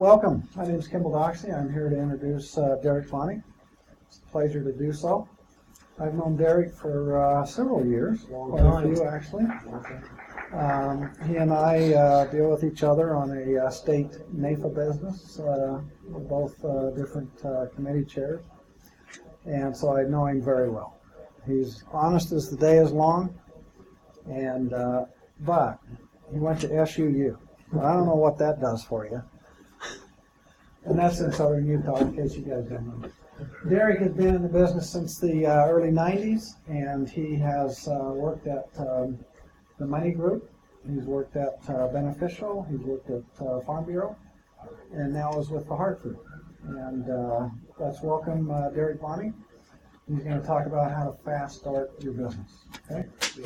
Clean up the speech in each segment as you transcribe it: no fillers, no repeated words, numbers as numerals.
Welcome. My name is Kimball Doxey. I'm here to introduce Derek Bonnie. It's a pleasure to do so. I've known Derek for several years, quite a few actually. He and I deal with each other on a state NAFA business. We're both different committee chairs, and so I know him very well. He's honest as the day is long, and but he went to SUU. I don't know what that does for you. And that's in southern Utah, in case you guys don't know. Derek has been in the business since the early 90s, and he has worked at the Money Group. He's worked at Beneficial. He's worked at Farm Bureau, and now is with the Hartford. And let's welcome Derek Bonnie. He's going to talk about how to fast start your business. Okay?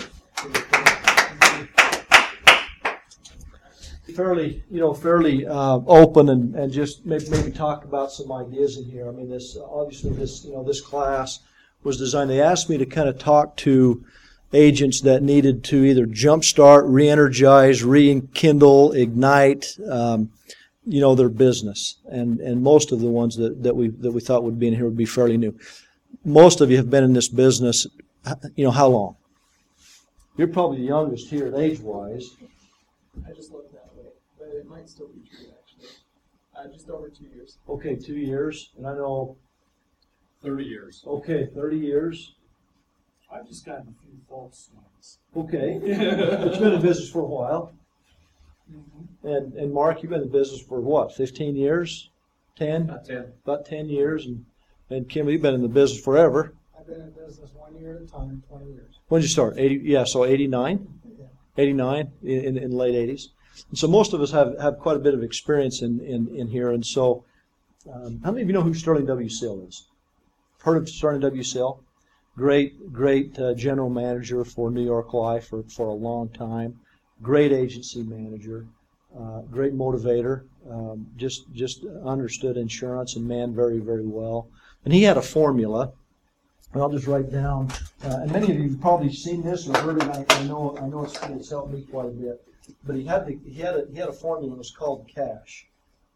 Fairly open and just maybe talk about some ideas in here. I mean, this class was designed. They asked me to kind of talk to agents that needed to either jumpstart, re-energize, rekindle, ignite, their business. And most of the ones that we thought would be in here would be fairly new. Most of you have been in this business, how long? You're probably the youngest here age-wise. I just looked that way, but it might still be true, actually. Just over 2 years. Okay, 2 years, and I know 30 years. Okay, 30 years. I've just gotten a few false ones. Okay, but you've been in business for a while. Mm-hmm. And Mark, you've been in business for what, 15 years? 10? About 10. About 10 years, and Kim, you've been in the business forever. I've been in business 1 year at a time, 20 years. When did you start? 89? Yeah. 89 in the late 80s. And so most of us have quite a bit of experience in here. And so how many of you know who Sterling W. Sill is? Heard of Sterling W. Sill? Great general manager for New York Life for a long time. Great agency manager. Great motivator. Just understood insurance and man very, very well. And he had a formula. And I'll just write down, and many of you have probably seen this or heard it. I know it's helped me quite a bit. But he had a formula that was called CASH.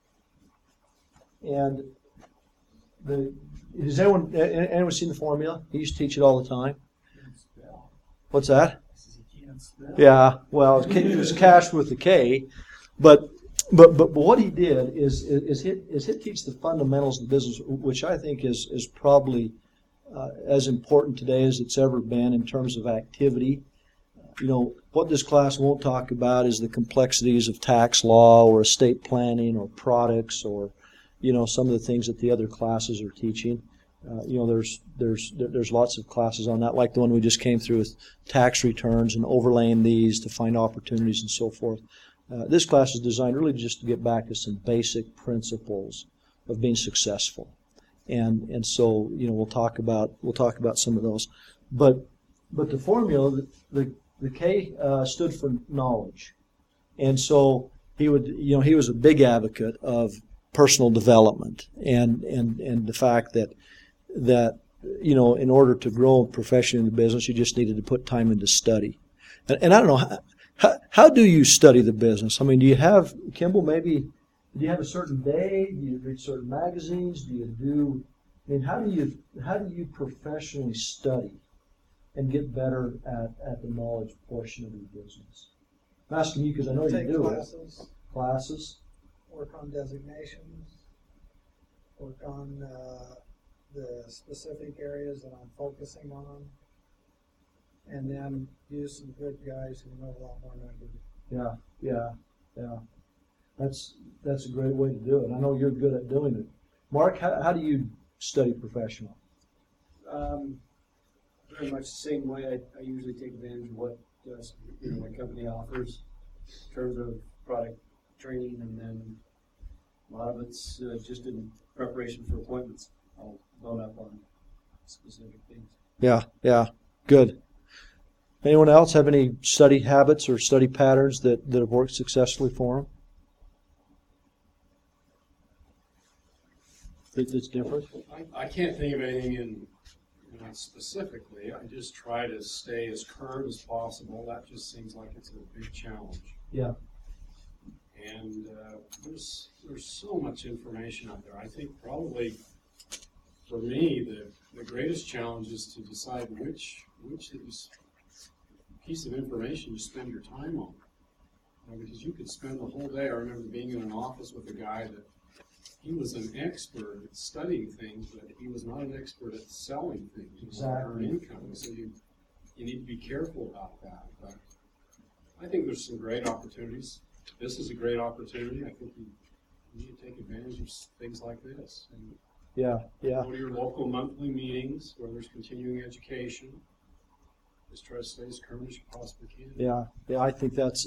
And has anyone seen the formula? He used to teach it all the time. What's that? Yeah, well, it was CASH with the K, but what he did is he teach the fundamentals of the business, which I think is probably as important today as it's ever been in terms of activity. What this class won't talk about is the complexities of tax law or estate planning or products or, some of the things that the other classes are teaching. There's lots of classes on that, like the one we just came through with tax returns and overlaying these to find opportunities and so forth. This class is designed really just to get back to some basic principles of being successful. And so we'll talk about some of those, but the formula, the K stood for knowledge, and so he was a big advocate of personal development and the fact that in order to grow professionally in the business you just needed to put time into study, and I don't know how do you study the business? I mean, do you have, Kimball, maybe? Do you have a certain day? Do you read certain magazines? How do you professionally study and get better at the knowledge portion of your business? I'm asking you because I know you do classes. Classes. Work on designations. Work on the specific areas that I'm focusing on. And then use some good guys who know a lot more than I do. Yeah. That's a great way to do it. I know you're good at doing it. Mark, how do you study professional? Very much the same way. I usually take advantage of what my company offers in terms of product training, and then a lot of it's just in preparation for appointments. I'll load up on specific things. Yeah, good. Anyone else have any study habits or study patterns that have worked successfully for them? That's different? I can't think of anything specifically. I just try to stay as current as possible. That just seems like it's a big challenge. Yeah. And there's so much information out there. I think probably for me the greatest challenge is to decide which piece of information you spend your time on. Because you could spend the whole day. I remember being in an office with a guy that he was an expert at studying things, but he was not an expert at selling things. Exactly. Earn income. So you need to be careful about that. But I think there's some great opportunities. This is a great opportunity. I think you need to take advantage of things like this. And Yeah. go to your local monthly meetings where there's continuing education. Just try to stay as current as you possibly can. Yeah, I think that's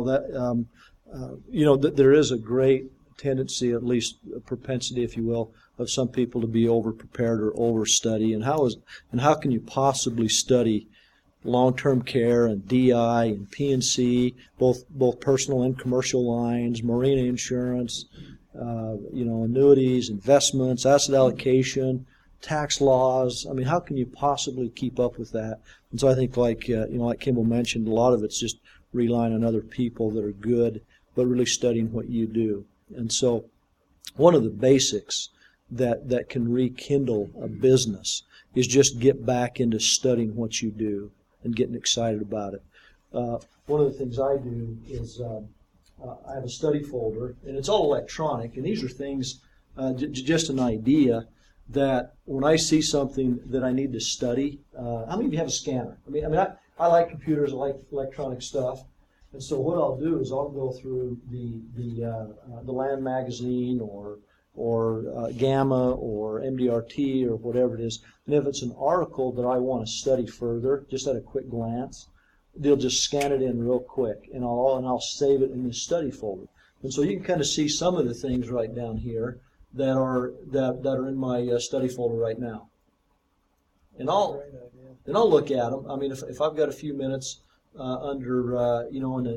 that there is a great tendency, at least a propensity, if you will, of some people to be over prepared or over study. And how can you possibly study long-term care and DI and P&C, both personal and commercial lines, marina insurance, annuities, investments, asset allocation, tax laws? I mean, how can you possibly keep up with that? And so I think, like Kimball mentioned, a lot of it's just relying on other people that are good, but really studying what you do. And so one of the basics that can rekindle a business is just get back into studying what you do and getting excited about it. One of the things I do is I have a study folder, and it's all electronic, and these are things, just an idea, that when I see something that I need to study, how many of you have a scanner? I like computers, I like electronic stuff, and so what I'll do is I'll go through the Land magazine or Gamma or MDRT or whatever it is, and if it's an article that I want to study further, just at a quick glance, they'll just scan it in real quick, and I'll save it in the study folder. And so you can kind of see some of the things right down here that are in my study folder right now. And I'll look at them. I mean, if I've got a few minutes under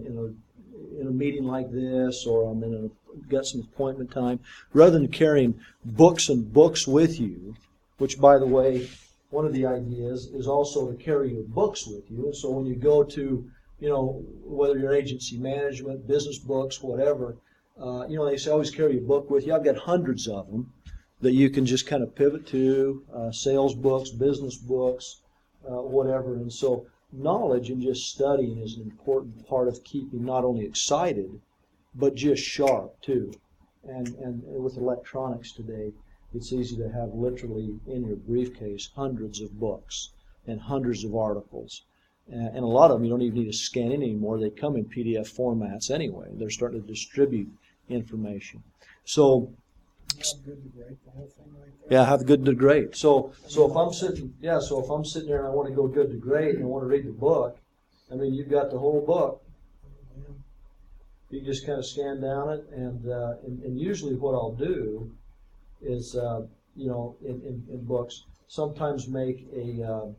in a meeting like this, or I'm got some appointment time, rather than carrying books and books with you, which, by the way, one of the ideas is also to carry your books with you. And so when you go to, whether you're agency management, business books, whatever, they say always carry a book with you. I've got hundreds of them that you can just kind of pivot to, sales books, business books, whatever. And so knowledge and just studying is an important part of keeping not only excited, but just sharp too. And with electronics today, it's easy to have literally in your briefcase hundreds of books and hundreds of articles. And a lot of them you don't even need to scan in anymore. They come in PDF formats anyway. They're starting to distribute information. So, Have good to great, the whole thing right there. yeah, have good to great. So if I'm sitting there and I want to go good to great and I want to read the book, I mean, you've got the whole book. You just kind of scan down it, and usually what I'll do is, in books, sometimes make a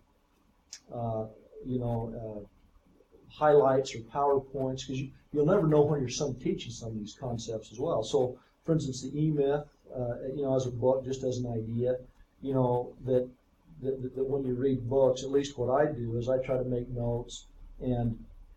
highlights or PowerPoints, because you'll never know when you're teaching some of these concepts as well. So, for instance, the E-Myth, as a book, just as an idea, that when you read books, at least what I do is I try to make notes and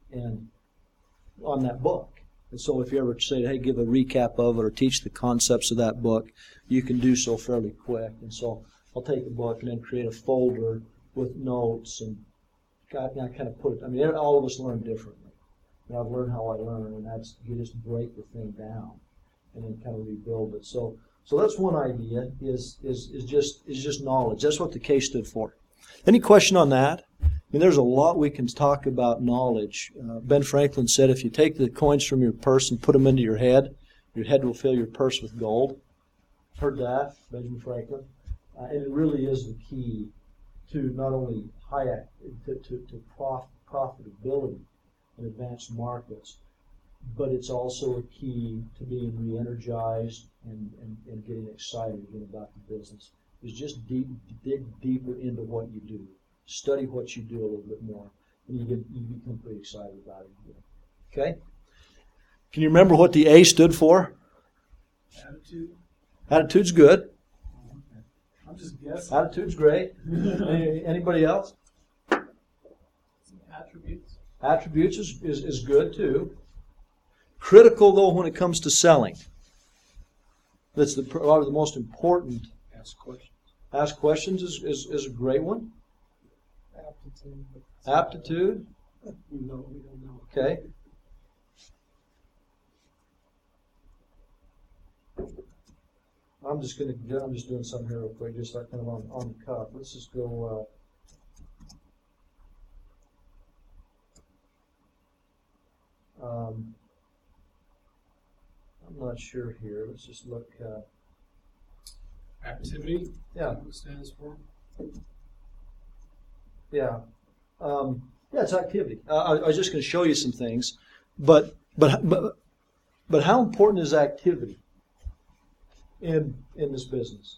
on that book. And so if you ever say, hey, give a recap of it or teach the concepts of that book, you can do so fairly quick. And so I'll take the book and then create a folder with notes and kind of put it. I mean, all of us learn differently. And I've learned how I learn, and that's you just break the thing down and then kind of rebuild it. So that's one idea is just knowledge. That's what the K stood for. Any question on that? I mean, there's a lot we can talk about knowledge. Ben Franklin said, if you take the coins from your purse and put them into your head will fill your purse with gold. Heard that, Benjamin Franklin. And it really is the key to not only to profitability in advanced markets, but it's also a key to being re-energized and getting excited again about the business. Is just dig deeper into what you do. Study what you do a little bit more, and you become pretty excited about it. Okay? Can you remember what the A stood for? Attitude. Attitude's good. I'm just guessing. Attitude's great. Anybody else? Attributes. Attributes is good too. Critical, though, when it comes to selling. That's probably the most important. Ask questions. Ask questions is a great one. Aptitude. Aptitude. No, we don't know. Okay. I'm just doing something here real quick, just like kind of on the cuff. Let's just go. I'm not sure here. Let's just look. Activity, Yeah, what it stands for. yeah, yeah. It's activity. I was just going to show you some things, but how important is activity in this business?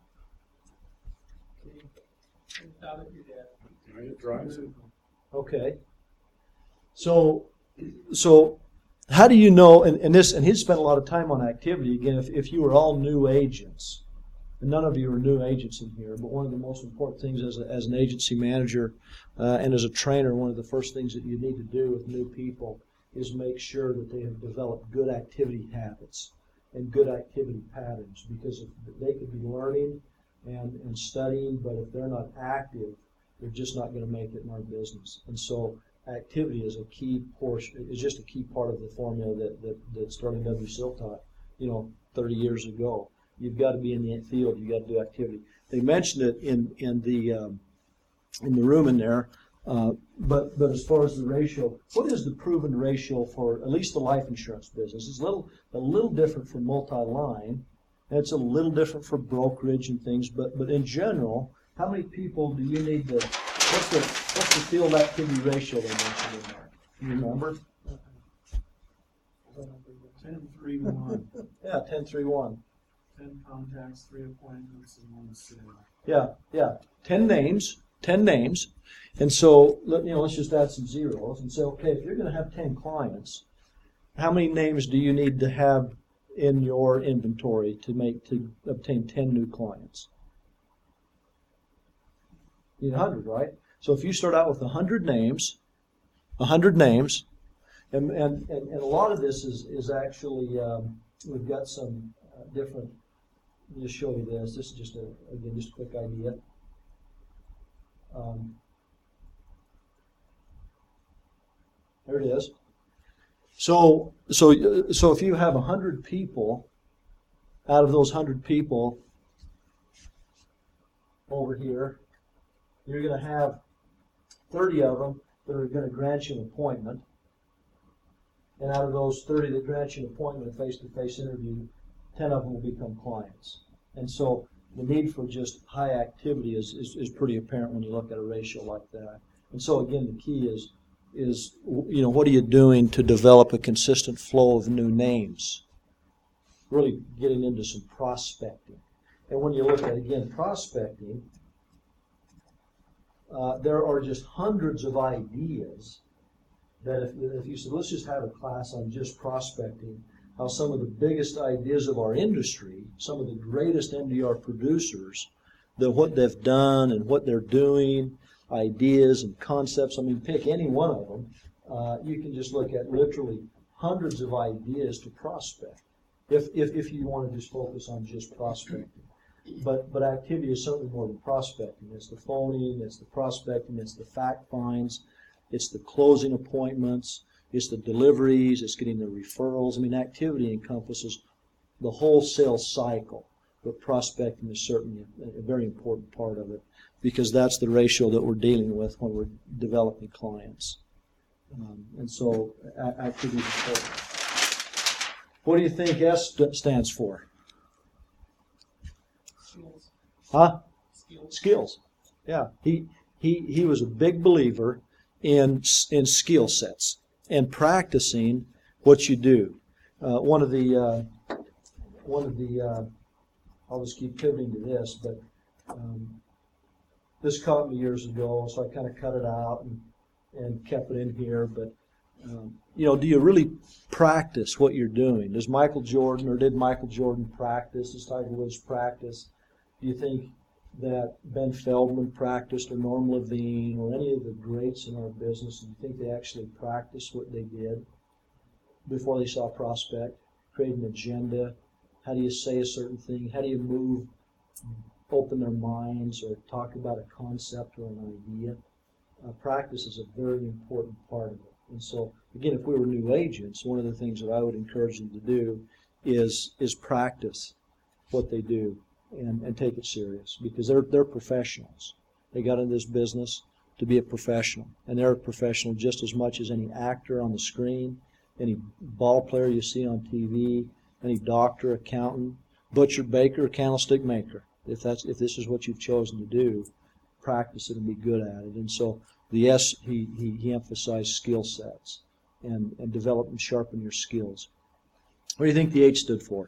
It drives it. Okay. So how do you know? And he'd spent a lot of time on activity. Again, if you were all new agents, and none of you are new agents in here, but one of the most important things as an agency manager and as a trainer, one of the first things that you need to do with new people is make sure that they have developed good activity habits and good activity patterns, because if they could be learning and studying, but if they're not active, they're just not going to make it in our business. And so activity is a key portion, is just a key part of the formula that Sterling W. Sill taught, 30 years ago. You've got to be in the field. You've got to do activity. They mentioned it in the room in there, but as far as the ratio, what is the proven ratio for at least the life insurance business? It's a little different for multi-line, and it's a little different for brokerage and things. But in general, how many people do you need to? What's the field activity ratio they mentioned in there? Do you remember? 10-3-1. Yeah, 10-3-1. 10 contacts, 3 appointments, and 1 sale. Yeah. 10 names. And so, let's just add some zeros and say, okay, if you're going to have 10 clients, how many names do you need to have in your inventory to obtain 10 new clients? You need 100, right? So if you start out with 100 names, and a lot of this is actually, we've got some different. Let me just show you this. This is just a quick idea. There it is. So if you have 100 people, out of those 100 people over here, you're going to have 30 of them that are going to grant you an appointment. And out of those 30 that grant you an appointment, a face-to-face interview, 10 of them will become clients. And so the need for just high activity is pretty apparent when you look at a ratio like that. And so again, the key is what are you doing to develop a consistent flow of new names? Really getting into some prospecting. And when you look at, again, prospecting, there are just hundreds of ideas that if you said, let's just have a class on just prospecting, how some of the biggest ideas of our industry, some of the greatest MDR producers, what they've done and what they're doing, ideas and concepts. I mean, pick any one of them. You can just look at literally hundreds of ideas to prospect, if you want to just focus on just prospecting. But activity is certainly more than prospecting. It's the phoning, it's the prospecting, it's the fact finds, it's the closing appointments, it's the deliveries, it's getting the referrals. I mean, activity encompasses the whole sales cycle, but prospecting is certainly a very important part of it, because that's the ratio that we're dealing with when we're developing clients. And so activity is important. What do you think S stands for? Skills. Huh? Skills. Yeah. He was a big believer in skill sets and practicing what you do. One of the I'll just keep pivoting to this, but this caught me years ago, so I kind of cut it out and kept it in here. But do you really practice what you're doing? Did Michael Jordan practice? Does Tiger Woods practice? Do you think that Ben Feldman practiced, or Norm Levine, or any of the greats in our business? Do you think they actually practiced what they did? before they saw a prospect, create an agenda. How do you say a certain thing? How do you move, open their minds, or talk about a concept or an idea? Practice is a very important part of it. And so, again, if we were new agents, one of the things that I would encourage them to do is practice what they do and take it serious, because they're professionals. They got into this business to be a professional, and they're a professional just as much as any actor on the screen, any ball player you see on TV, any doctor, accountant, butcher, baker, candlestick maker. If this is what you've chosen to do, practice it and be good at it. And so the S, he emphasized skill sets and develop and sharpen your skills. What do you think the H stood for?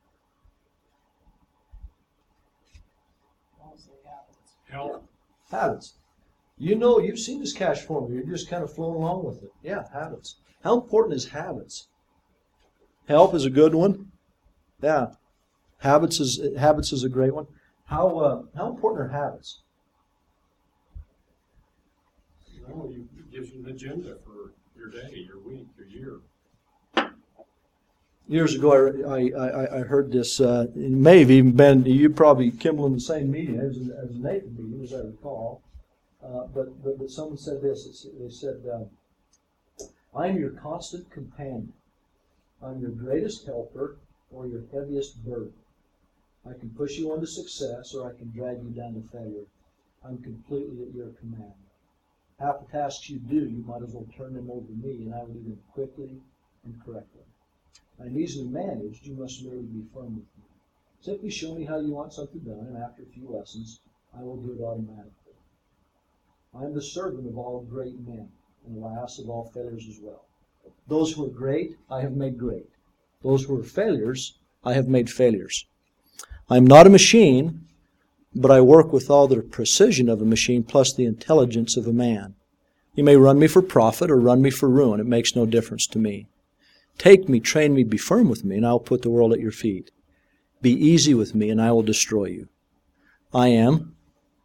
Help. Habits. You know, you've seen this cash formula. You're just kind of flowing along with it. Yeah, habits. How important is habits? Help is a good one. Yeah. Habits is a great one. How important are habits? Well, it gives you an agenda for your day, your week, your year. Years ago, I heard this. It may have even been, you probably, Kimball, in the same meeting as Nathan meeting, as I recall. But someone said this. They said, I'm your constant companion. I'm your greatest helper or your heaviest burden. I can push you on to success or I can drag you down to failure. I'm completely at your command. Half the tasks you do, you might as well turn them over to me, and I will do them quickly and correctly. I'm easily managed, you must merely be firm with me. Simply show me how you want something done, and after a few lessons, I will do it automatically. I am the servant of all great men, and alas, of all failures as well. Those who are great, I have made great. Those who are failures, I have made failures. I am not a machine, but I work with all the precision of a machine plus the intelligence of a man. You may run me for profit or run me for ruin. It makes no difference to me. Take me, train me, be firm with me, and I will put the world at your feet. Be easy with me, and I will destroy you. I am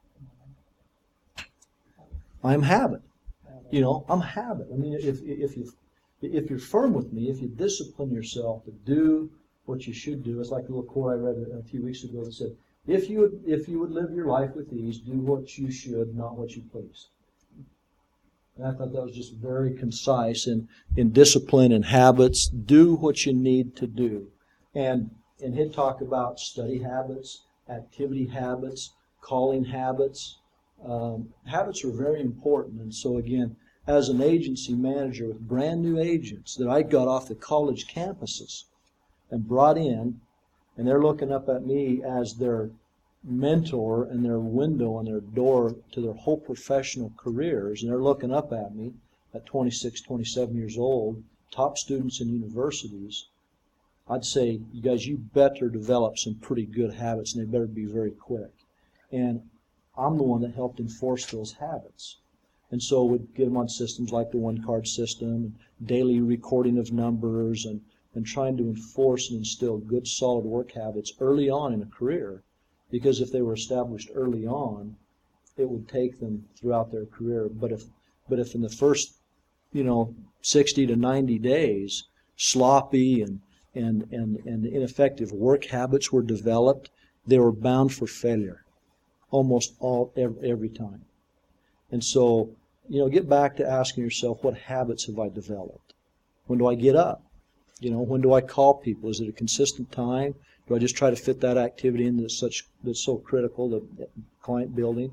habit. You know, I'm habit. I mean, if you're firm with me, if you discipline yourself to do what you should do, it's like a little quote I read a few weeks ago that said, if you would live your life with ease, do what you should, not what you please. And I thought that was just very concise in discipline and habits. Do what you need to do. And he'd talk about study habits, activity habits, calling habits. Habits are very important. And so again, as an agency manager with brand new agents that I got off the college campuses and brought in, and they're looking up at me as their mentor and their window and their door to their whole professional careers, and they're looking up at me at 26, 27 years old, top students in universities, I'd say, you guys, you better develop some pretty good habits, and they better be very quick. And I'm the one that helped enforce those habits. And so we'd get them on systems like the one-card system, and daily recording of numbers, and trying to enforce and instill good, solid work habits early on in a career. Because if they were established early on, it would take them throughout their career. But if in the first, 60 to 90 days, sloppy and ineffective work habits were developed, they were bound for failure, almost every time. And so, get back to asking yourself, what habits have I developed? When do I get up? When do I call people? Is it a consistent time? Do I just try to fit that activity in that's so critical to client building?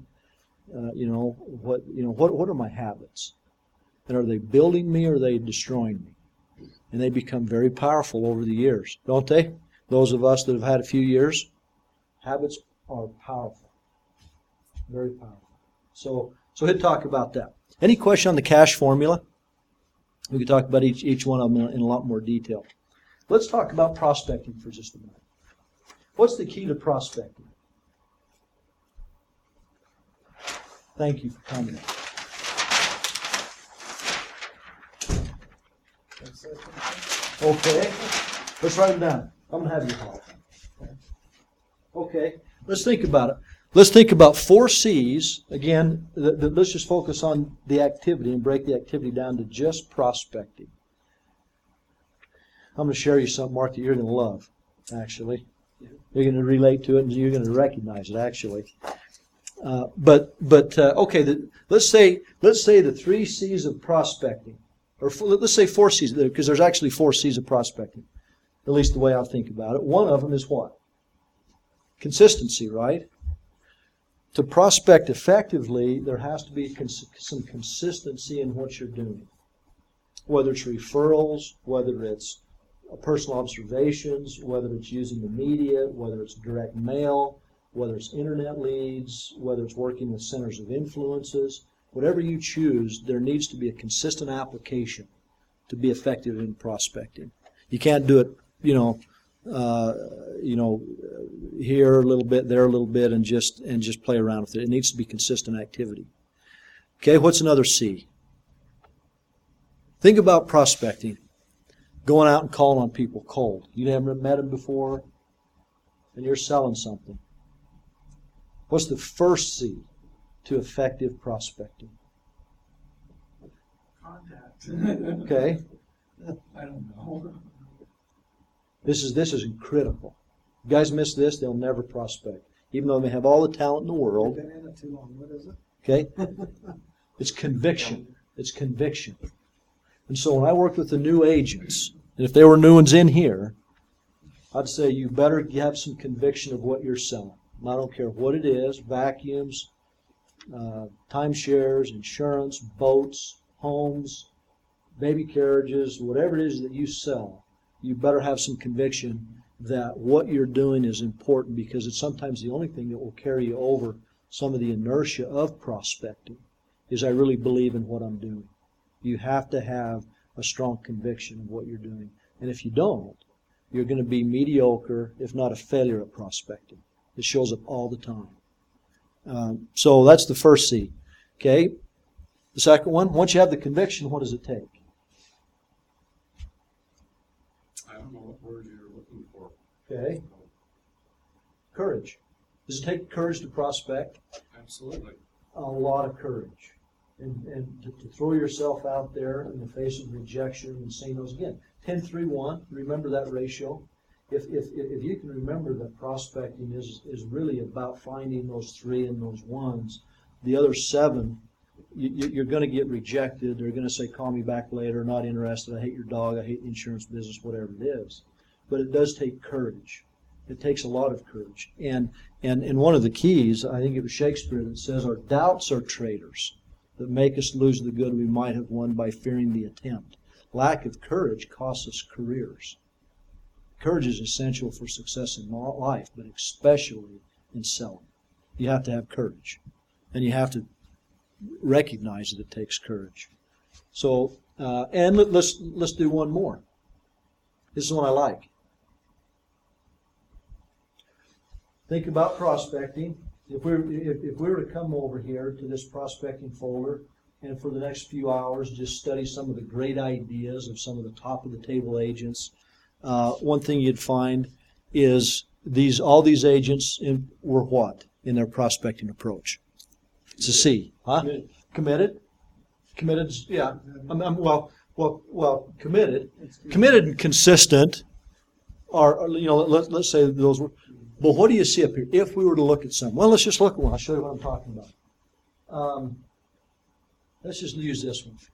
What are my habits? And are they building me or are they destroying me? And they become very powerful over the years, don't they? Those of us that have had a few years, habits are powerful, very powerful. So he'd talk about that. Any question on the cash formula? We could talk about each one of them in a lot more detail. Let's talk about prospecting for just a minute. What's the key to prospecting? Thank you for coming. Okay, let's write it down. I'm going to have you call. Okay, let's think about it. Let's think about 4 C's. Again, let's just focus on the activity and break the activity down to just prospecting. I'm going to share you something, Mark, that you're going to love, actually. You're going to relate to it, and you're going to recognize it, actually. Okay, let's say the 3 C's of prospecting, or let's say 4 C's, because there's actually 4 C's of prospecting, at least the way I think about it. One of them is what? Consistency, right? To prospect effectively, there has to be some consistency in what you're doing. Whether it's referrals, whether it's personal observations, whether it's using the media, whether it's direct mail, whether it's internet leads, whether it's working with centers of influences, whatever you choose, there needs to be a consistent application to be effective in prospecting. You can't do it, here a little bit, there a little bit, and just play around with it. It needs to be consistent activity. Okay, what's another C? Think about prospecting. Going out and calling on people cold. You haven't met them before, and you're selling something. What's the first C to effective prospecting? Contact. Okay, I don't know. this is critical. You guys miss this, they'll never prospect, even though they have all the talent in the world. I've been in it too long. What is it? Okay, it's conviction. It's conviction. And so when I worked with the new agents, and if there were new ones in here, I'd say you better have some conviction of what you're selling. And I don't care what it is, vacuums, timeshares, insurance, boats, homes, baby carriages, whatever it is that you sell, you better have some conviction that what you're doing is important, because it's sometimes the only thing that will carry you over some of the inertia of prospecting, is I really believe in what I'm doing. You have to have a strong conviction of what you're doing. And if you don't, you're going to be mediocre, if not a failure at prospecting. It shows up all the time. So that's the first C. Okay? The second one, once you have the conviction, what does it take? I don't know what word you're looking for. Okay? Courage. Does it take courage to prospect? Absolutely. A lot of courage. And to throw yourself out there in the face of rejection and saying those again. 10-3-1, remember that ratio. If you can remember that prospecting is really about finding those 3 and those 1s, the other 7, you're going to get rejected. They're going to say, call me back later, not interested, I hate your dog, I hate the insurance business, whatever it is. But it does take courage. It takes a lot of courage. And one of the keys, I think it was Shakespeare that says, our doubts are traitors that make us lose the good we might have won by fearing the attempt. Lack of courage costs us careers. Courage is essential for success in life, but especially in selling. You have to have courage, and you have to recognize that it takes courage. So, and let's do one more. This is one I like. Think about prospecting. If we were to come over here to this prospecting folder, and for the next few hours just study some of the great ideas of some of the top of the table agents, one thing you'd find is all these agents were what in their prospecting approach? It's a C, huh? Committed. Committed. Yeah. Committed. Committed and consistent are let's say those were. But what do you see up here? If we were to look at some, well, let's just look at one. I'll show you what I'm talking about. Let's just use this one.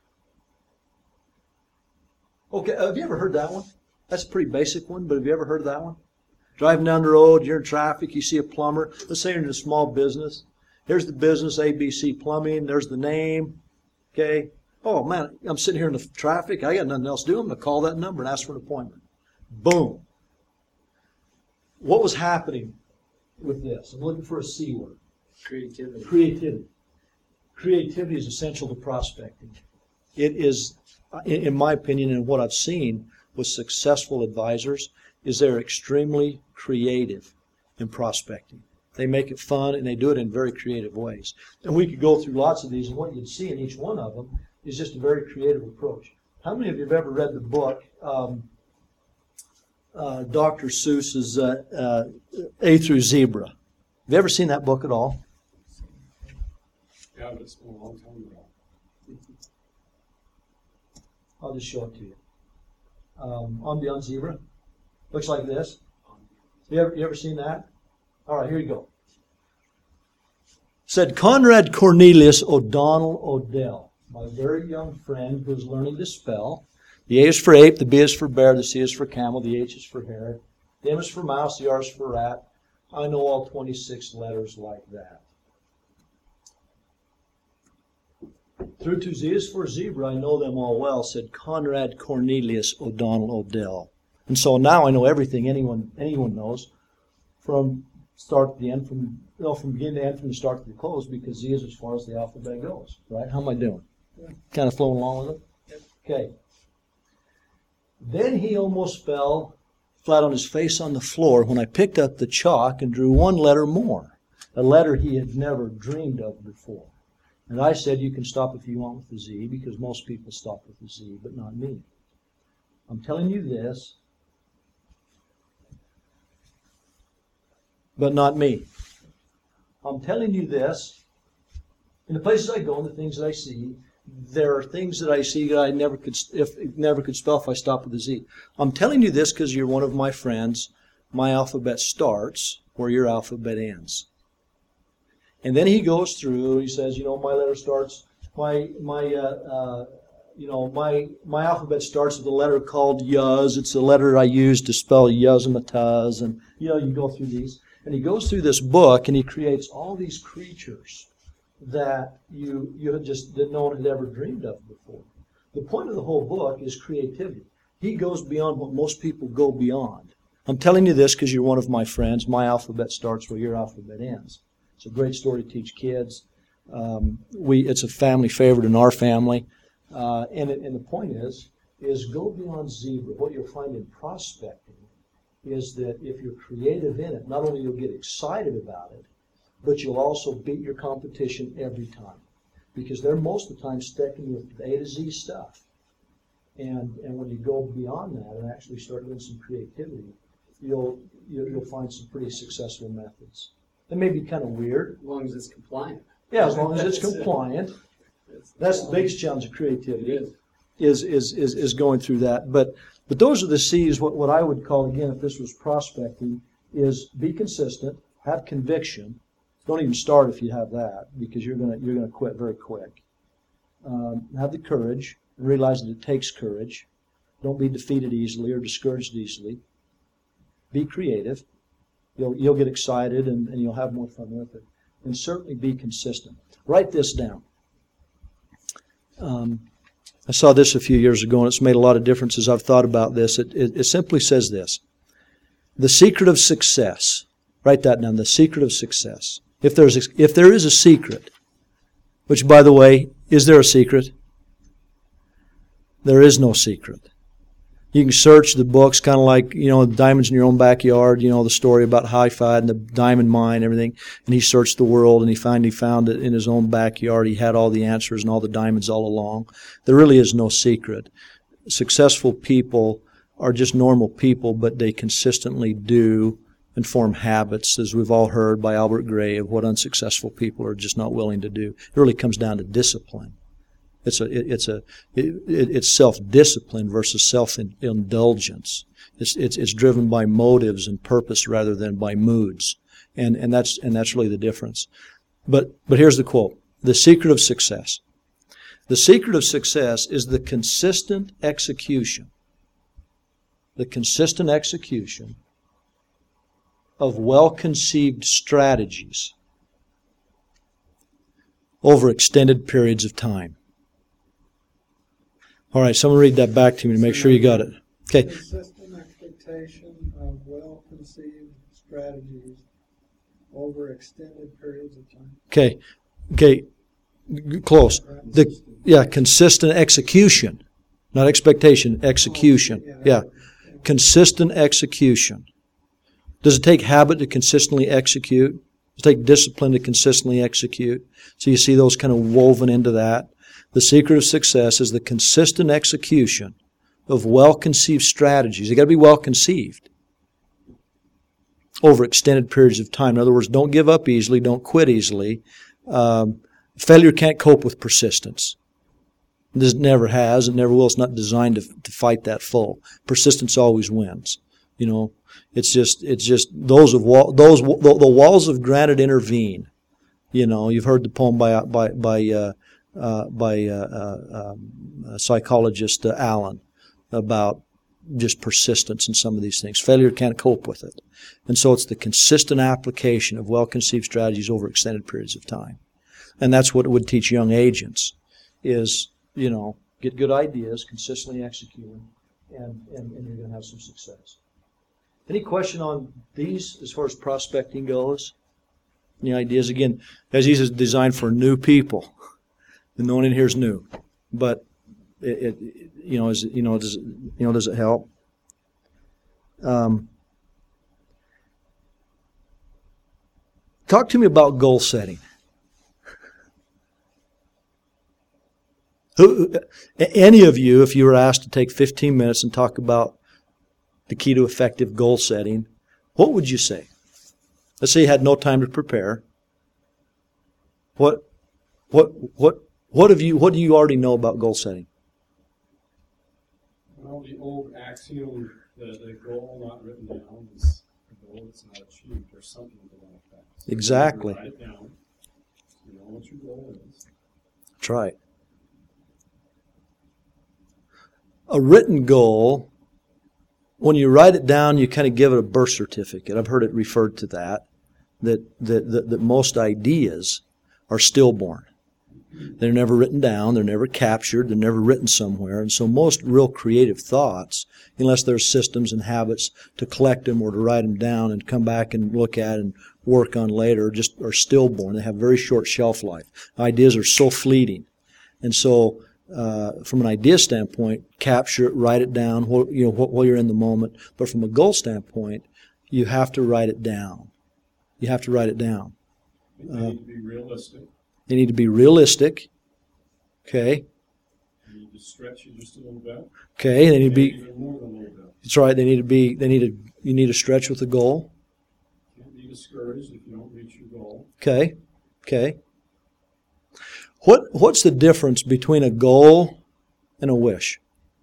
Okay, have you ever heard that one? That's a pretty basic one, but have you ever heard of that one? Driving down the road, you're in traffic, you see a plumber. Let's say you're in a small business. Here's the business, ABC Plumbing. There's the name. Okay. Oh, man, I'm sitting here in the traffic. I got nothing else to do. I'm going to call that number and ask for an appointment. Boom. What was happening with this? I'm looking for a C word. Creativity. Creativity. Creativity is essential to prospecting. It is, in my opinion, and what I've seen with successful advisors, is they're extremely creative in prospecting. They make it fun, and they do it in very creative ways. And we could go through lots of these, and what you'd see in each one of them is just a very creative approach. How many of you have ever read the book, Dr. Seuss's A through Zebra? Have you ever seen that book at all? Yeah, but it's been a long time ago. I'll just show it to you. on zebra. Looks like this. You ever seen that? All right, here you go. Said Conrad Cornelius O'Donnell Odell, my very young friend who's learning to spell. The A is for ape, the B is for bear, the C is for camel, the H is for hare, the M is for mouse, the R is for rat. I know all 26 letters like that. Through to Z is for zebra, I know them all well, said Conrad Cornelius O'Donnell Odell. And so now I know everything anyone knows from start to the end, from beginning to end, from the start to the close, because Z is as far as the alphabet goes, right? How am I doing? Yeah. Kind of flowing along with it? Yep. Okay. Then he almost fell flat on his face on the floor when I picked up the chalk and drew one letter more, a letter he had never dreamed of before. And I said, you can stop if you want with the Z, because most people stop with the Z, but not me. I'm telling you this, but not me. I'm telling you this, in the places I go and the things that I see, there are things that I see that I never could spell if I stopped with a Z. I'm telling you this because you're one of my friends. My alphabet starts where your alphabet ends. And then he goes through. He says, my letter starts. My alphabet starts with a letter called Yuz. It's a letter I use to spell Yuzmataz, and you go through these. And he goes through this book and he creates all these creatures that you had just that no one had ever dreamed of before. The point of the whole book is creativity. He goes beyond what most people go beyond. I'm telling you this because you're one of my friends. My alphabet starts where your alphabet ends. It's a great story to teach kids. It's a family favorite in our family. And the point is go beyond zebra. What you'll find in prospecting is that if you're creative in it, not only you'll get excited about it, but you'll also beat your competition every time, because they're most of the time sticking with A to Z stuff. And when you go beyond that and actually start doing some creativity, you'll find some pretty successful methods. It may be kind of weird. As long as it's compliant. Yeah, as long as it's compliant. That's the biggest challenge of creativity. Is going through that. But those are the C's. What I would call, again, if this was prospecting, is be consistent, have conviction. Don't even start if you have that, because you're gonna quit very quick. Have the courage, and realize that it takes courage. Don't be defeated easily or discouraged easily. Be creative. You'll get excited and you'll have more fun with it. And certainly be consistent. Write this down. I saw this a few years ago, and it's made a lot of difference as I've thought about this. It simply says this: the secret of success. Write that down. The secret of success. If there is a secret, which, by the way, is there a secret? There is no secret. You can search the books, kind of like, Diamonds in Your Own Backyard, the story about Hi-Fi and the diamond mine and everything. And he searched the world, and he finally found it in his own backyard. He had all the answers and all the diamonds all along. There really is no secret. Successful people are just normal people, but they consistently do and form habits, as we've all heard by Albert Gray, of what unsuccessful people are just not willing to do. It really comes down to discipline. It's self-discipline versus self-indulgence. It's driven by motives and purpose rather than by moods, and that's really the difference. But here's the quote: the secret of success. The secret of success is the consistent execution. The consistent execution of well-conceived strategies over extended periods of time. All right, someone read that back to me to make sure you got it. Okay. Consistent expectation of well-conceived strategies over extended periods of time. Okay. Close. Consistent execution, not expectation. Execution. Yeah, consistent execution. Does it take habit to consistently execute? Does it take discipline to consistently execute? So you see those kind of woven into that. The secret of success is the consistent execution of well-conceived strategies. They got to be well-conceived over extended periods of time. In other words, don't give up easily, don't quit easily. Failure can't cope with persistence. This never has, and never will. It's not designed to fight that foe. Persistence always wins. It's just the walls of granite intervene. You've heard the poem by psychologist Allen about just persistence in some of these things. Failure can't cope with it. And so it's the consistent application of well-conceived strategies over extended periods of time. And that's what it would teach young agents is, get good ideas, consistently execute them, and you're going to have some success. Any question on these as far as prospecting goes? Any ideas? Again, as these is designed for new people. And no one in here is new. But does it help? Talk to me about goal setting. Any of you, if you were asked to take 15 minutes and talk about the key to effective goal setting, what would you say? Let's say you had no time to prepare. What do you already know about goal setting? Well, the old axiom that a goal not written down is a goal that's not achieved, or something to that effect. So Exactly. write it down. You know what your goal is. That's right. A written goal, when you write it down, you kind of give it a birth certificate. I've heard it referred to that most ideas are stillborn. They're never written down, they're never captured, they're never written somewhere. And so most real creative thoughts, unless there's systems and habits to collect them or to write them down and come back and look at and work on later, just are stillborn. They have very short shelf life. Ideas are so fleeting. And so from an idea standpoint, capture it, write it down while you're in the moment. But from a goal standpoint, you have to write it down. You have to write it down. They need to be realistic. They need to be realistic. Okay. You need to stretch it just a little bit. Okay. They need to be. Even more than a little bit. That's right. You need to stretch with the goal. Can't be discouraged if you don't reach your goal. Okay. Okay. What's the difference between a goal and a wish?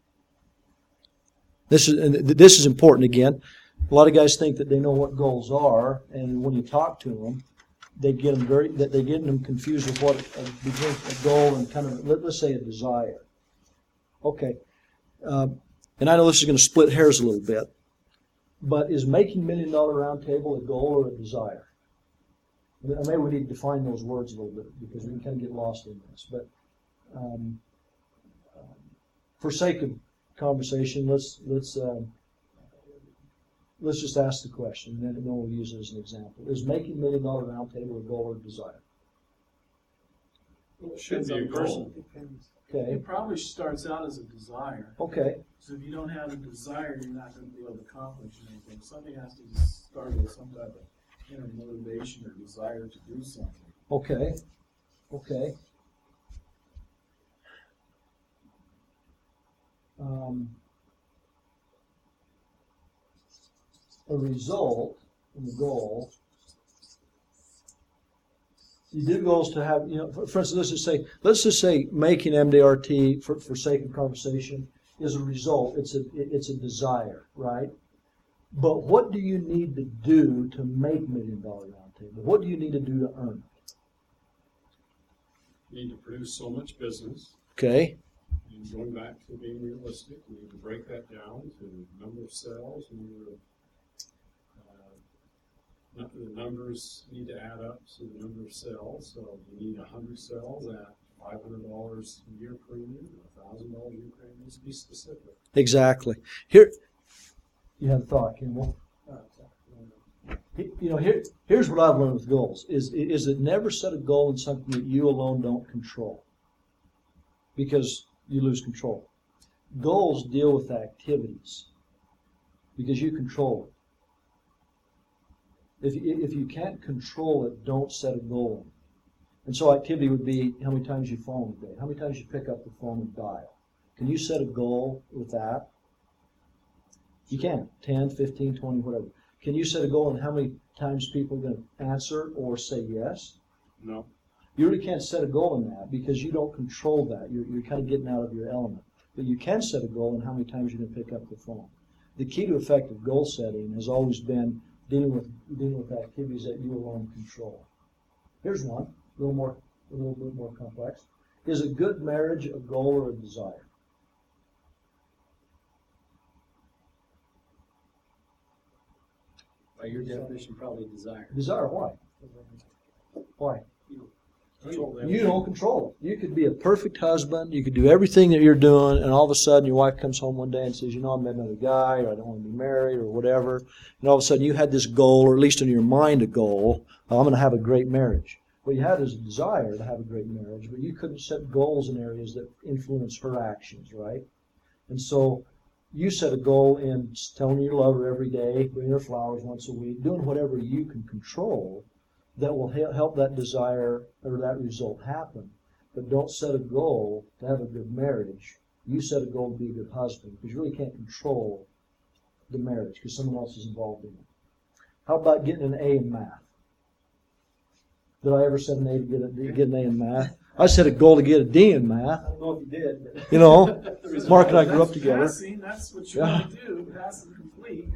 This is important again. A lot of guys think that they know what goals are, and when you talk to them, they get them confused with what between a goal and kind of let's say a desire. Okay, and I know this is going to split hairs a little bit, but is making $1 Million Roundtable a goal or a desire? Maybe we need to define those words a little bit because we can kind of get lost in this. But for sake of conversation, let's just ask the question, and then we'll use it as an example. Is making $1 Million Roundtable a goal or a desire? Well, it should be a goal. Okay. It probably starts out as a desire. Okay. So if you don't have a desire, you're not going to be able to accomplish anything. Something has to just start with some type of inner motivation or desire to do something. Okay. Okay. A result in the goal. You do goals to have, for instance, let's just say making MDRT for sake of conversation is a result. It's a desire, right? But what do you need to do to make $1 Million Roundtable? What do you need to do to earn it? You need to produce so much business. Okay. And going back to being realistic, you need to break that down to number of sales, the numbers need to add up to the number of sales. So you need 100 sales at $500 a year premium, $1,000 a year premium. Needs to be specific. Exactly. Here, you had a thought, Kimball. Here's what I've learned with goals: is that never set a goal in something that you alone don't control, because you lose control. Goals deal with activities because you control it. If you can't control it, don't set a goal. And so activity would be how many times you phone a day, how many times you pick up the phone and dial. Can you set a goal with that? You can, 10, 15, 20, whatever. Can you set a goal on how many times people are going to answer or say yes? No. You really can't set a goal in that because you don't control that. You're kind of getting out of your element. But you can set a goal in how many times you're going to pick up the phone. The key to effective goal setting has always been dealing with activities that you alone control. Here's one, a little bit more complex. Is a good marriage a goal or a desire? By your definition, probably desire. Desire, why? Why? Control You don't control it. You could be a perfect husband. You could do everything that you're doing, and all of a sudden your wife comes home one day and says, I met another guy, or I don't want to be married, or whatever. And all of a sudden you had this goal, or at least in your mind a goal, I'm going to have a great marriage. What you had is a desire to have a great marriage, but you couldn't set goals in areas that influence her actions, right? And so you set a goal in telling you love her every day, bringing her flowers once a week, doing whatever you can control that will help that desire or that result happen. But don't set a goal to have a good marriage. You set a goal to be a good husband, because you really can't control the marriage because someone else is involved in it. How about getting an A in math? Did I ever set an A to get an A in math? I set a goal to get a D in math. I don't know if you did. But You know, Mark and I grew up together. Passing, that's what you want to do, pass and complete.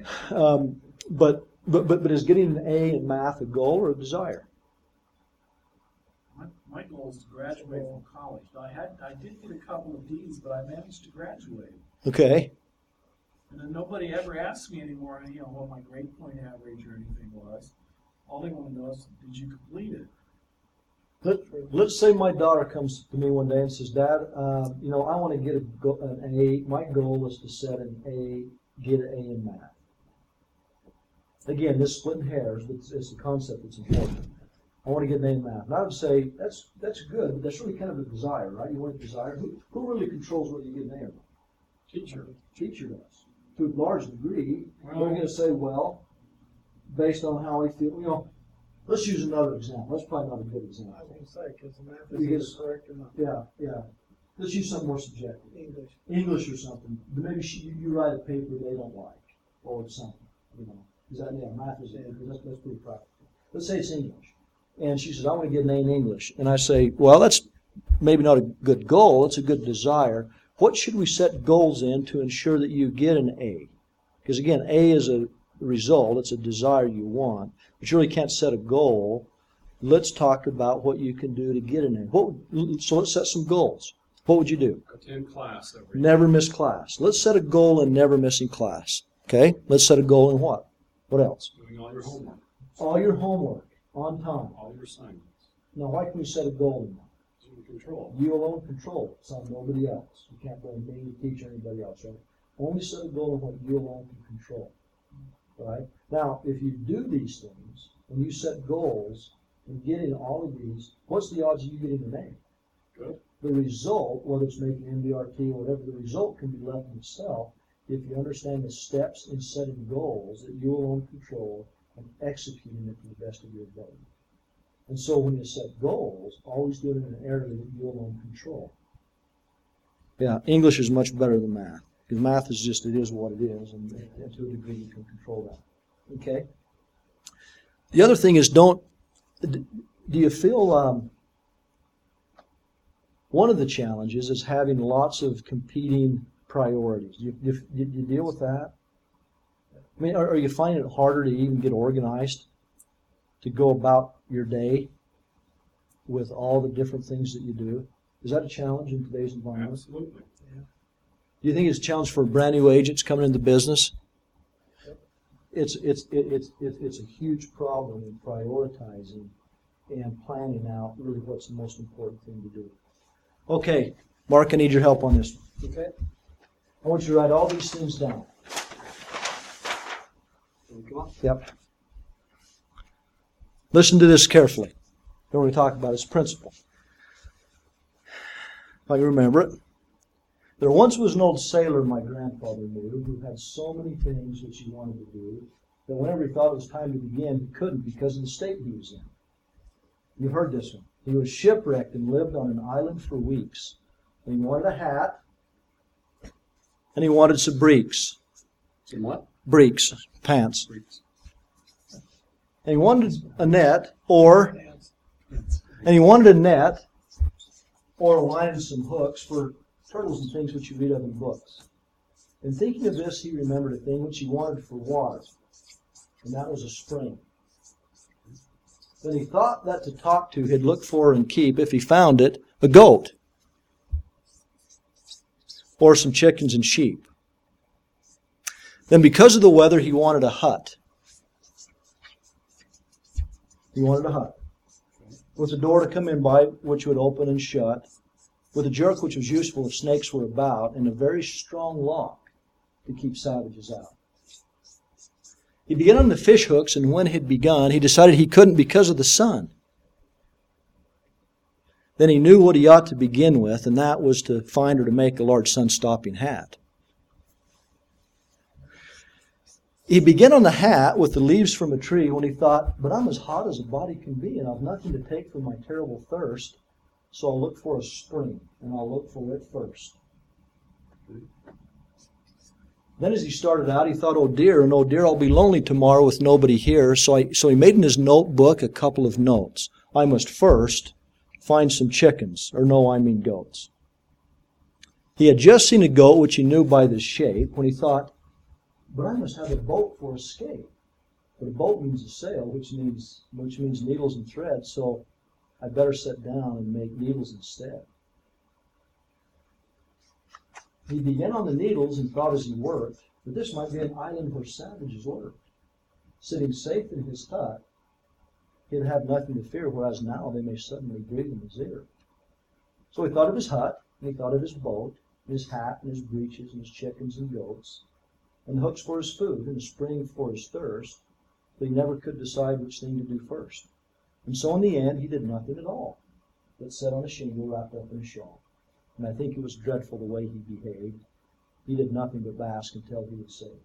But is getting an A in math a goal or a desire? My goal is to graduate from college. Now, I did get a couple of D's, but I managed to graduate. Okay. And then nobody ever asked me anymore, what my grade point average or anything was. All they want to know is, did you complete it? Let's say my daughter comes to me one day and says, Dad, I want to get an A. My goal is to set an A, get an A in math. Again, this is splitting hairs, but it's the concept that's important. I want to get an A in math. And I would say, that's good, but that's really kind of a desire, right? You want a desire. Who really controls whether you get an A or not? Teacher. Teacher does. To a large degree, we're going to say, well, based on how we feel, let's use another example. That's probably not a good I was example. going to say, because the math Because- is correct or not. Yeah. Let's use something more subjective. English. English or something. But maybe you write a paper they don't like, or something. Math is that's pretty practical. Let's say it's English, and she says, I want to get an A in English, and I say, well, that's maybe not a good goal. It's a good desire. What should we set goals in to ensure that you get an A? Because again, A is a result. It's a desire you want, but you really can't set a goal. Let's talk about what you can do to get an A. So let's set some goals. What would you do? Attend class every day. Never miss class. Let's set a goal in never missing class. Okay? Let's set a goal in what? What else? Doing all your homework, All your homework on time. all your assignments. Now, why can we set a goal in that? You can control. You alone control it. It's on nobody else. You can't blame me, the teacher, anybody else, right? Only set a goal in what you alone can control. Right? Now, if you do these things, and you set goals, and getting all of these, what's the odds of you getting an A? Good. The result, whether it's making MDRT or whatever, the result can be left in itself if you understand the steps in setting goals that you alone control and executing it to the best of your ability. And so when you set goals, always do it in an area that you alone control. Yeah, English is much better than math. Because math is just, it is what it is, and to a degree you can control that. Okay? The other thing is do you feel, one of the challenges is having lots of competing priorities. You deal with that? I mean, are you finding it harder to even get organized, to go about your day with all the different things that you do? Is that a challenge in today's environment? Absolutely. Do you think it's a challenge for brand new agents coming into business? It's a huge problem in prioritizing and planning out really what's the most important thing to do. Okay, Mark, I need your help on this one. Okay? I want you to write all these things down. Come on. Yep. Listen to this carefully. What we talk about is principle. If I can remember it. There once was an old sailor my grandfather knew who had so many things which he wanted to do that whenever he thought it was time to begin, he couldn't because of the state he was in. You've heard this one. He was shipwrecked and lived on an island for weeks. And he wanted a hat, and he wanted some breeks. Some what? Breeks, pants. Freaks. And he wanted a net or And he wanted a net or a line and some hooks for turtles and things which you read of in books. In thinking of this, he remembered a thing which he wanted for water, and that was a spring. Then he thought that to talk to he'd look for and keep, if he found it, a goat or some chickens and sheep. Then because of the weather, he wanted a hut. He wanted a hut with a door to come in by, which would open and shut, with a jerk which was useful if snakes were about, and a very strong lock to keep savages out. He began on the fish hooks, and when he'd begun, he decided he couldn't because of the sun. Then he knew what he ought to begin with, and that was to find or to make a large sun-stopping hat. He began on the hat with the leaves from a tree when he thought, but I'm as hot as a body can be, and I've nothing to take for my terrible thirst, so I'll look for a spring, and I'll look for it first. Then as he started out, he thought, oh dear, I'll be lonely tomorrow with nobody here. So he made in his notebook a couple of notes. I must first find some chickens, or no, I mean goats. He had just seen a goat, which he knew by the shape, when he thought, but I must have a boat for escape. But a boat means a sail, which means needles and thread, so I better sit down and make needles instead. He began on the needles and thought as he worked that this might be an island where savages lurked. Sitting safe in his hut, he'd have nothing to fear, whereas now they may suddenly breathe in his ear. So he thought of his hut, and he thought of his boat, and his hat, and his breeches, and his chickens and goats, and the hooks for his food, and a spring for his thirst, but he never could decide which thing to do first. And so in the end, he did nothing at all, but sat on a shingle wrapped up in a shawl. And I think it was dreadful the way he behaved. He did nothing but bask until he was saved.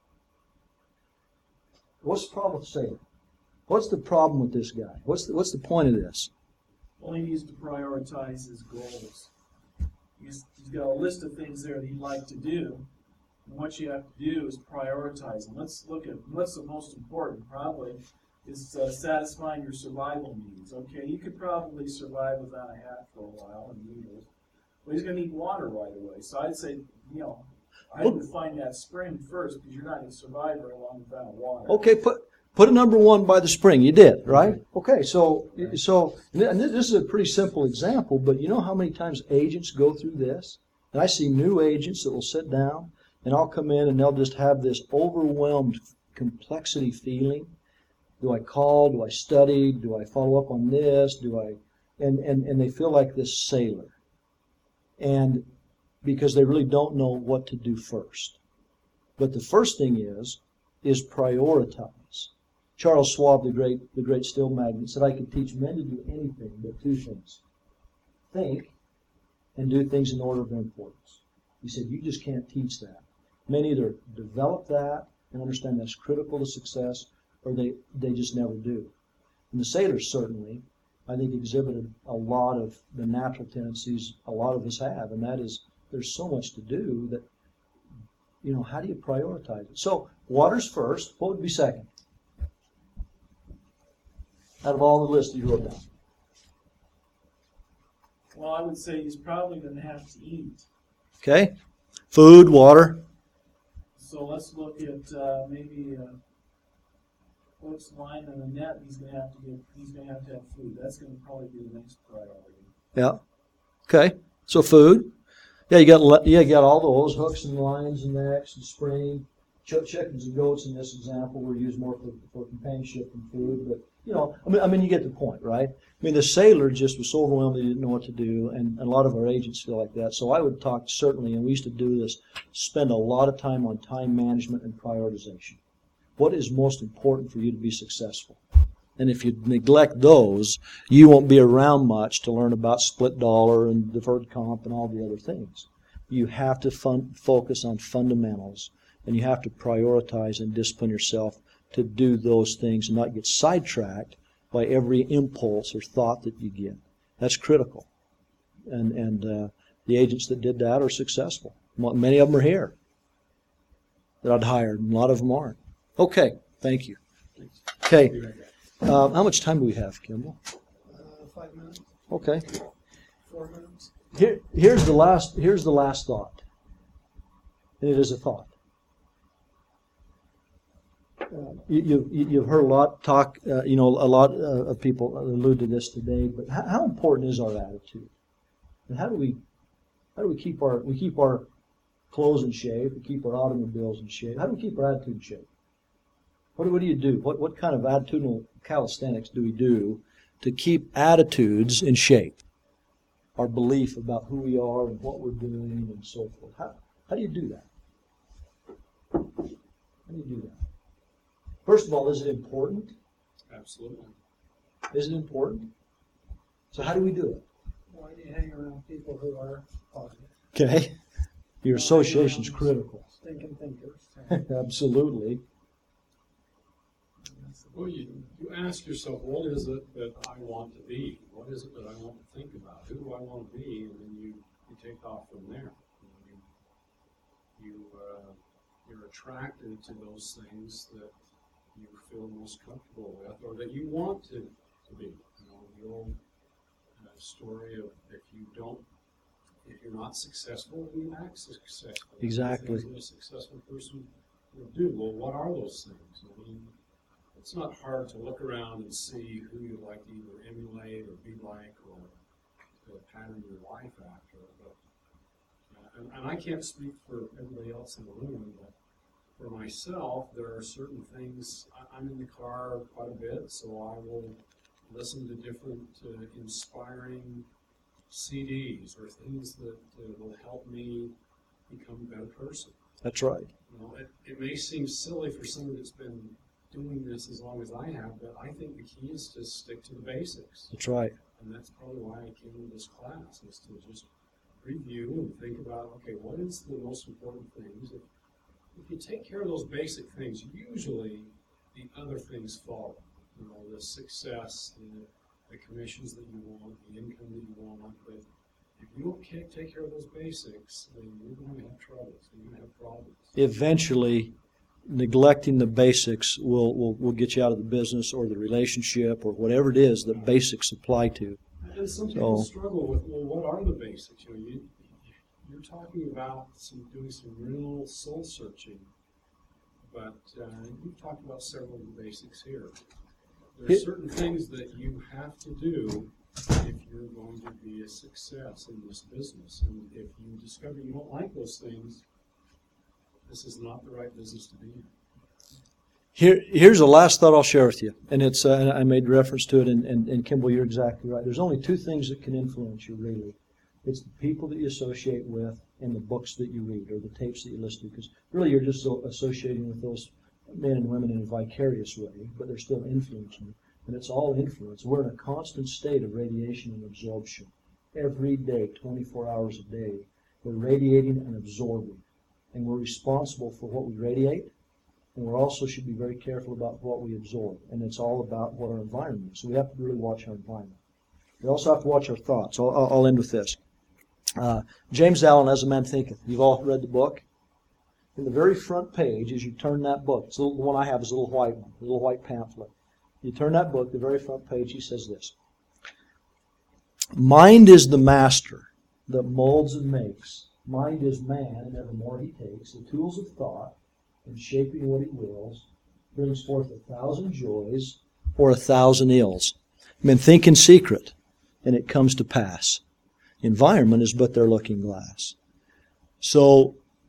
What's the problem with Sailor? What's the problem with this guy? What's the point of this? Well, he needs to prioritize his goals. He's got a list of things there that he'd like to do. And what you have to do is prioritize them. Let's look at what's the most important, probably, is satisfying your survival needs. Okay, you could probably survive without a hat for a while and needles. Well, he's going to need water right away. So I'd say, I would find that spring first, because you're not going to survive very long without water. Okay, put a number one by the spring. You did, right? Okay, so and this is a pretty simple example, but you know how many times agents go through this? And I see new agents that will sit down, and I'll come in, and they'll just have this overwhelmed complexity feeling. Do I call? Do I study? Do I follow up on this? And they feel like this sailor. And because they really don't know what to do first. But the first thing is prioritize. Charles Schwab, the great steel magnate, said I could teach men to do anything but two things: think and do things in order of their importance. He said you just can't teach that. Men either develop that and understand that's critical to success, or they just never do. And the sailors certainly, I think, exhibited a lot of the natural tendencies a lot of us have, and that is there's so much to do that, how do you prioritize it? So water's first. What would be second? Out of all the lists you wrote down. Well, I would say he's probably going to have to eat. Okay. Food, water. So let's look at maybe hooks, line, and a net. He's going to have to have food. That's going to probably be the next priority. Yeah. Okay. So food. Yeah, you got all those hooks and lines and nets and spring. Chickens and goats in this example were used more for companionship than food, but you get the point, right? I mean, the sailor just was so overwhelmed he didn't know what to do, and a lot of our agents feel like that. So I would talk certainly, and we used to do this, spend a lot of time on time management and prioritization. What is most important for you to be successful? And if you neglect those, you won't be around much to learn about split dollar and deferred comp and all the other things. You have to focus on fundamentals, and you have to prioritize and discipline yourself to do those things and not get sidetracked by every impulse or thought that you get. That's critical. And the agents that did that are successful. Many of them are here that I'd hired, and a lot of them aren't. Okay, thank you. Okay, how much time do we have, Kimball? 5 minutes, Okay. 4 minutes. Here's the last thought. And it is a thought. You've heard a lot talk, a lot of people allude to this today, but how important is our attitude? And how do we keep our clothes in shape, we keep our automobiles in shape? How do we keep our attitude in shape? What do you do? What kind of attitudinal calisthenics do we do to keep attitudes in shape? Our belief about who we are and what we're doing and so forth. How do you do that? How do you do that? First of all, is it important? Absolutely. Is it important? So how do we do it? Why do you hang around people who are positive? Okay. Your association's critical. Stinking thinkers. Absolutely. Well, you ask yourself, what is it that I want to be? What is it that I want to think about? Who do I want to be? And then you take off from there. You're attracted to those things that you feel most comfortable with, or that you want to be. The old story of if you're not successful, you act successful. Exactly. The things that a successful person will do. Well, what are those things? I mean, it's not hard to look around and see who you'd like to either emulate or be like or to pattern your life after. But, and I can't speak for everybody else in the room, but for myself, there are certain things. I'm in the car quite a bit, so I will listen to different inspiring CDs or things that will help me become a better person. That's right. It may seem silly for somebody that's been doing this as long as I have, but I think the key is to stick to the basics. That's right. And that's probably why I came to this class, is to just review and think about, okay, what is the most important things? If you take care of those basic things, usually the other things follow. The success, the commissions that you want, the income that you want. But if you don't take care of those basics, then you're going to have troubles. You're going to have problems. Eventually, neglecting the basics will get you out of the business or the relationship or whatever it is that basics apply to. And some people struggle with, well, what are the basics? You're talking about doing some real soul searching, but you've talked about several of the basics here. There are certain things that you have to do if you're going to be a success in this business. And if you discover you don't like those things, this is not the right business to be in. Here's the last thought I'll share with you, and it's I made reference to it, and Kimball, you're exactly right. There's only two things that can influence you, really. It's the people that you associate with and the books that you read or the tapes that you listen to, because really you're just associating with those men and women in a vicarious way, but they're still influencing you, and it's all influence. We're in a constant state of radiation and absorption. Every day, 24 hours a day, we're radiating and absorbing, and we're responsible for what we radiate. And we also should be very careful about what we absorb. And it's all about what our environment is. So we have to really watch our environment. We also have to watch our thoughts. I'll end with this. James Allen, As a Man Thinketh. You've all read the book. In the very front page, as you turn that book, the one I have is a little white one, a little white pamphlet. You turn that book, the very front page, he says this. Mind is the master that molds and makes. Mind is man, and evermore he takes the tools of thought, and shaping what he wills, brings forth 1,000 joys or 1,000 ills. Men think in secret, and it comes to pass. Environment is but their looking glass. So,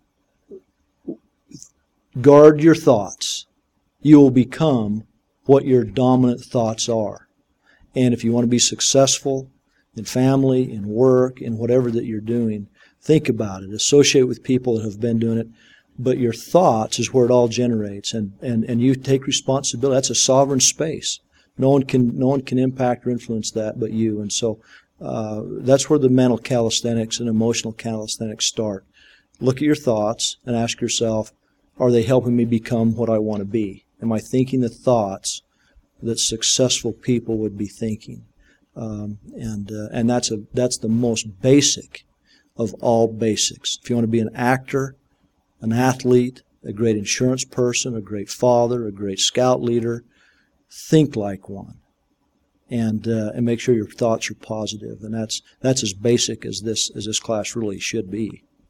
guard your thoughts. You will become what your dominant thoughts are. And if you want to be successful in family, in work, in whatever that you're doing, think about it. Associate with people that have been doing it. But your thoughts is where it all generates, and you take responsibility. That's a sovereign space. No one can impact or influence that but you. And so that's where the mental calisthenics and emotional calisthenics start. Look at your thoughts and ask yourself, are they helping me become what I want to be? Am I thinking the thoughts that successful people would be thinking? And that's the most basic of all basics. If you want to be an actor, an athlete, a great insurance person, a great father, a great scout leader, think like one. and make sure your thoughts are positive. And that's as basic as this class really should be.